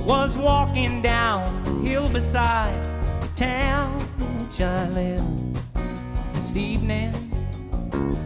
was walking down the hill beside the town in which I live this evening.